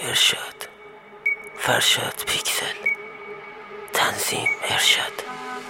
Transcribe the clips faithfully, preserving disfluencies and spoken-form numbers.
ارشاد، فرشاد پیکسل، تنظیم ارشاد.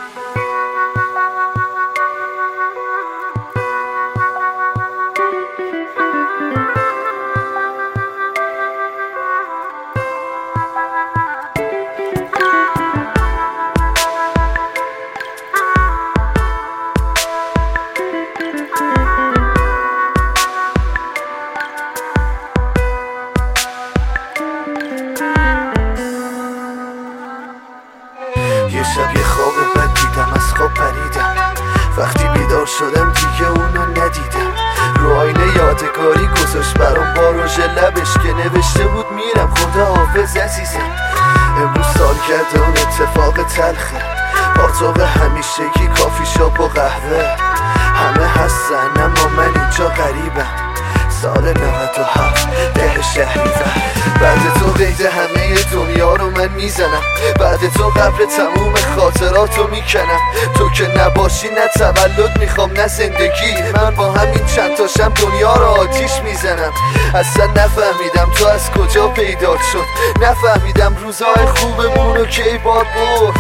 یه شب یه خواب بد دیدم، از خواب پریدم. وقتی بیدار شدم دیگه اونو ندیدم. رو آینه یادگاری گذاشت برام با رژ لبش که نوشته بود میرم خدا حافظ عزیزم. امروز سال کرده اون اتفاق تلخه، پاتوق همیشگی کافی شاپ و قهوه. همه هستن اما من اینجا غریبم. سال نود و هفت ده شهریور. بعد تو قید همه دنیا رو من میزنم. بعد تو قبر تموم خاطراتو میکنم. تو که نباشی نه تولد میخوام نه زندگی. من با همین چند تاشم دنیا رو آتیش میزنم. اصلا نفهمیدم تو از کجا پیدا شد. نفهمیدم روزهای خوبمونو کی باد برد.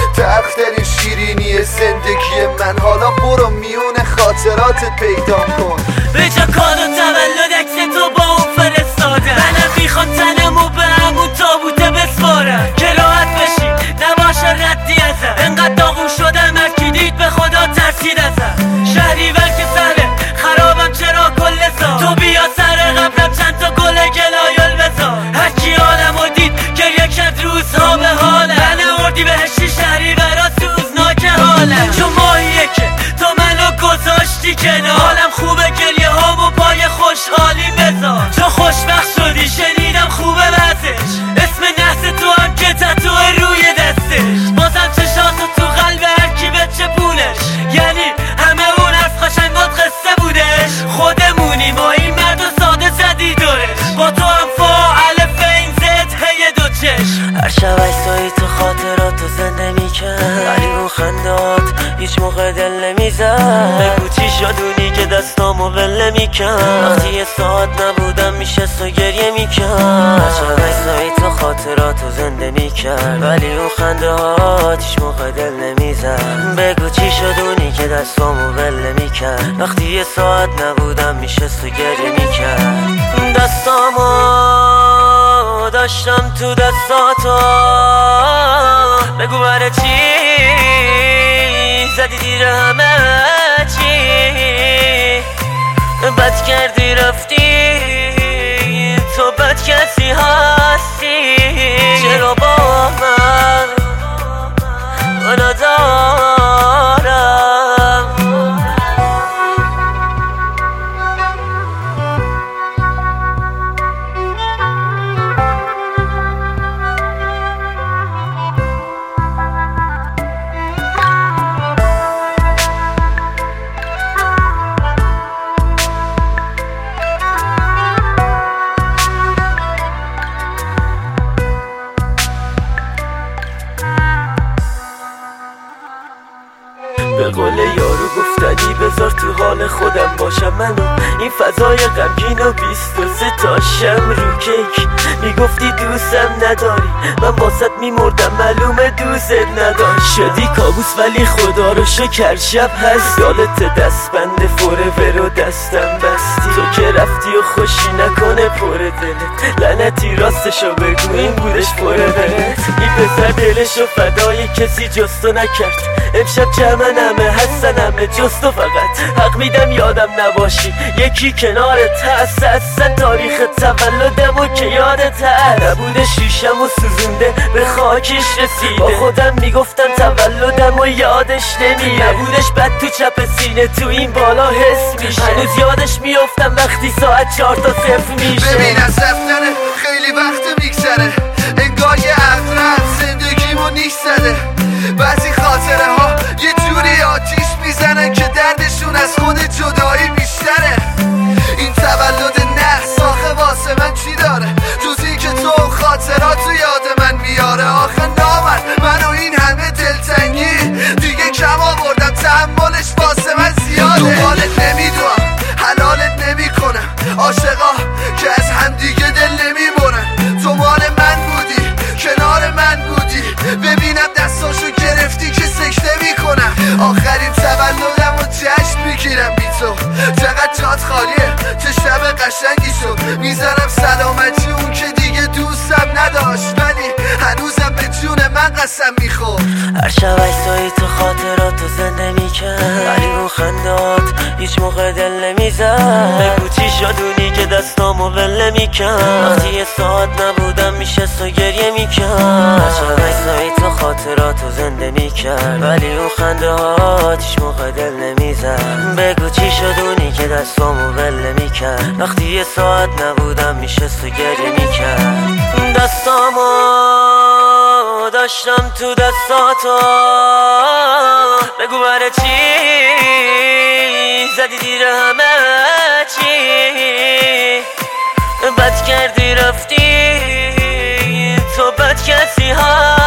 تختر شیرینی زندگی من، حالا برو میون خاطراتت پیدا کن. به جا کار و تولد عکس تو با اون فرستادم. منم میخوام تنمو به همون تابوته بسپارم که راحت بشی نباشه ردی ازم. انقدر داغون شدم هرکی دید به خدا ترسید ازم. شهریور که سره خرابم چرا کل سال. تو بیا سر قبرم چند تا گل گلایل بذار. هرکی حالمو دید گریه کرد روزها به حالم. من اردی بهشتی شهریورا سوزناک حالم. چون ماهیه که تو منو گذاشتی کنار. حالم خوبه گریه هامو پای خوشحالی بذار. چون خوشبخت شدی شنیدم خوبه وزش. اسم نحس تو هم که تتوه روی دستش. بازم چشاتو تو قلب هرکی به چپونش. یعنی همه اون حرف قشنگات قصه بودش. خودمونی با این مرد و ساده زدی دورش. با تو هم فاعل فین زد هی دو چشم. هر شب عکسایی تو خاطراتو زنده میکرد، ولی اون خندات هیچ موقع دل نمیزد. بگو چی شد اونی که دستامو ول نمیکرد. وقتی یه ساعت نبودم میشست و گریه میکرد. هر شب عکسایی تو خاطراتو زنده میکرد، ولی اون خندات هیچ موقع دل نمیزد. بگو چی شد اونی که دستامو ول نمیکرد. وقتی یه ساعت نبودم میشست و گریه میکرد. دستامو داشتم تو دستاتو. بگو برای چی زدی دیر همه چی. بد کردی رفتی تو بد کسی هستی. چرا با من منو دارم. به قول یارو گفتنی بذار تو حال خودم باشم. منو این فضای غمگین و بیست و سه تاشم رو کیک. میگفتی دوستم نداری، من باست میمردم معلومه دوست نداشت. شدی کابوس ولی خدا رو شکر شب هست. یادت دست بند فوره رو دستم بستی. تو که رفتی و خوشی نکنه پر دلت. لعنتی راستشو بگو این بودش پر دلت. این پسر دلشو فدای کسی جستو نکرد. امشب جمعن همه هستن همه جستو فقط. حق میدم یادم نباشی یکی کنارت هست. اصلا تاریخ تولدمو که یادت هست. نبوده شیشم و سوزونده به خاکش رسیده. با خودم میگفتن تولدمو یادش نمیره. نبودش بد تو چپ سینه تو این بالا حس میشه. هنوز یادش میافتم وقتی ساعت چهار تا صفر میشه. ببین از رفتنه خیلی وقت میگذره. انگار یه عقرب زندگیمو نیش زده. بعضی خاطره ها یه جوری آتیش میزنن که دردشون از خود جدایی بیشتره. این تولد نحس آخه واسه من چی داره جزی که تو خاطراتو یاد من میاره. آخه نامن منو این همه دلتنگی دیگه کم آوردم. تحملش واسه من زیاده. تو حالت نمیدونم حلالت نمیکنم. عاشقا که از همدیگه دل نمیبرن. تو آخرین تولدم و جشن میگیرم بی تو. چقدر جات خالیه چه شب قشنگی شد. میزنم سلامتی اون که دیگه دوستم نداشت، ولی هنوزم به جون من قسم میخورد. هر شب عکسای تو خاطراتو زنده میکرد، ولی اون خندات هیچ موقع دل نمیزد. بگو چی شد اونی که دستامو ول نمیکرد، وقتی یه ساعت نبودم میشست و گریه میکرد. هر شب عکسای تو خاطراتو زنده میکرد، ولی اون خندات هیچ موقع دل نمیزد. بگو چی شد اونی که دستامو ول نمیکرد، وقتی یه ساعت نبودم میشست و گریه میکرد. دستامو داشتم تو دستاتو، بگو برای چی زدی دیر همه چی. بد کردی رفتی تو، بد کسی ها